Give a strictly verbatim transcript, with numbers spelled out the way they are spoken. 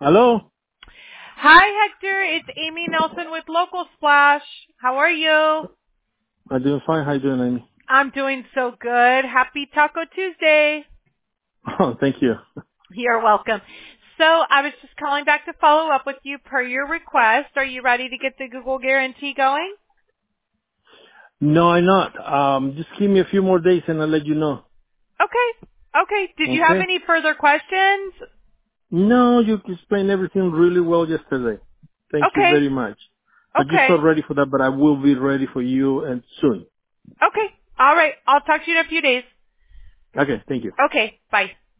Hello? Hi, Hector. It's Amy Nelson with Local Splash. How are you? I'm doing fine. How you doing, Amy? I'm doing so good. Happy Taco Tuesday. Oh, thank you. You're welcome. So I was just calling back to follow up with you per your request. Are you ready to get the Google guarantee going? No, I'm not. Um, just give me a few more days and I'll let you know. Okay. Okay. Did you have Okay? any further questions? No, you explained everything really well yesterday. Thank you Okay. very much. I'm just Okay. not ready for that, but I will be ready for you and soon. Okay. All right. I'll talk to you in a few days. Okay, thank you. Okay. Bye.